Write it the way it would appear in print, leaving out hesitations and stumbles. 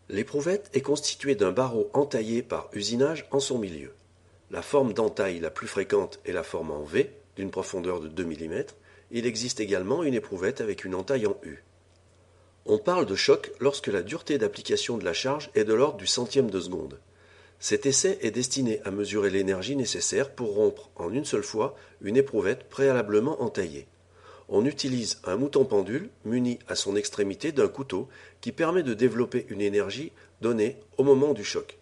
L'éprouvette est constituée d'un barreau entaillé par usinage en son milieu. La forme d'entaille la plus fréquente est la forme en V, d'une profondeur de 2 mm. Il existe également une éprouvette avec une entaille en U. On parle de choc lorsque la dureté d'application de la charge est de l'ordre du centième de seconde. Cet essai est destiné à mesurer l'énergie nécessaire pour rompre en une seule fois une éprouvette préalablement entaillée. On utilise un mouton pendule muni à son extrémité d'un couteau qui permet de développer une énergie donnée au moment du choc.